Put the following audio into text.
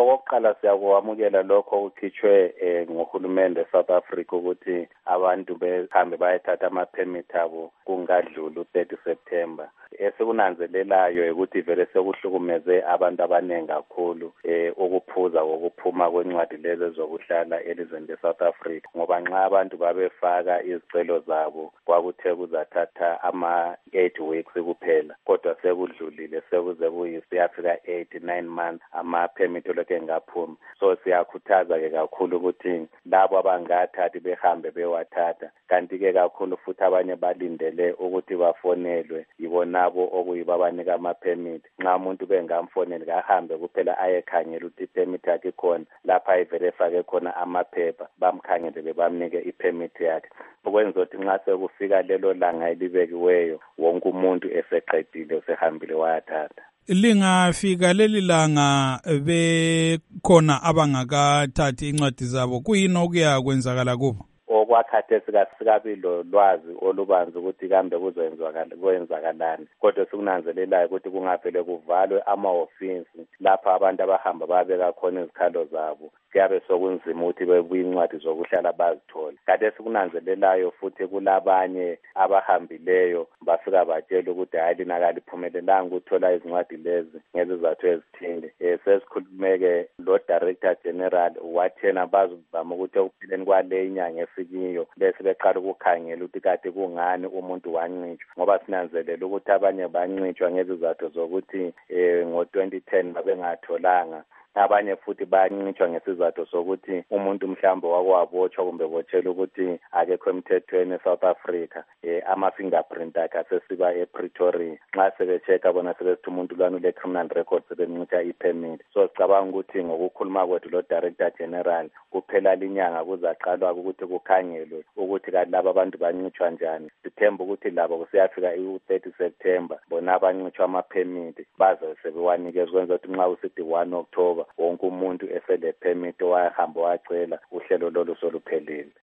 Okokuqala siyakwamukela lokho okukhitshwe ngohulumende South Africa ukuthi abantu behambe bayethatha ama-permit abo kungadluli u-30 September. Esikunanzelelayo ukuthi vele sekuhlukumeze abantu abaningi kakhulu ukuphuza ukuphuma kwencwadi lezi zokuhlala elizweni le-South Africa, ngoba nxa abantu babefaka izicelo zabo kwakuthe kuzathatha ama-8 weeks kuphela, kodwa sekudlulile sekuze siyafika 8-9 months ama-permit olokhu engaphumi. So siyakhuthaza-ke kakhulu ukuthi labo abangathathi behambe bewathatha, kanti-ke kakhulu futhi abanye balindele ukuthi bafonelwe yibonabo okuyibo abanika ama-permit. Nxa umuntu bengamfoneli kahambe kuphela ayekhangela ukuthi i-permit yakhe ikhona, lapha ayivele efake khona amaphepha, bamkhangelele bamnike i-permit yakhe, ukwenza ukuthi nxa sekufika lelo langa elibekiweyo wonke umuntu eseqedile usehambile wayathatha. Lingafika leli langa bekhona abangakathathi incwadi zabo, kuyini okuya kwenzakala kubo? Okwakhathesi kasikabi lolwazi olubanzi ukuthi kambe kwenzakalani, kodwa sikunanzelelayo ukuthi kungavele kuvalwe amahhovisi lapha abantu abahamba babeka khona izikhalo zabo, kuyabe sokunzima ukuthi bebuye incwadi zokuhlala bazithole. Kade sikunanzelelayo futhi kulabanye abahambileyo bafika batshela ukuthi hayi lina kaliphumelelanga ukuthola izincwadi lezi ngezizathu ezithile. Sesikhulumeke lo Director General wathena bazama ukuthi ekupheleni kwale inyanga esikiyo bese beqala ukukhangela ukuthi kade kungani umuntu wancitshwa, ngoba sinanzelela ukuthi abanye bancitshwa ngezizathu zokuthi ngo-2010 babengatholanga, abanye futhi bayancitshwa ngesizathu sokuthi umuntu mhlawumbe wakwabotshwa kumbe botshela ukuthi akekho emthethweni eSouth Africa, ama-fingerprint akhe asesiba ePretoria. Nxa sebecheka bona sebesithi umuntu lwana ule-criminal record sebencitsha i-permit. So sicabanga ukuthi ngokukhuluma kwethu lo Director General kuphela linyanga kuzaqalwa ukuthi kukhangelwe ukuthi kanti laba abantu bancitshwa njani. Sithemba ukuthi labo kusiyafika u-30 September bona abancitshwa ama-permit baze sebewanikeza, ukwenza ukuthi nxa usithi 1 October wonke umuntu esele permit owahamba wacela uhlelo lolu soluphelile.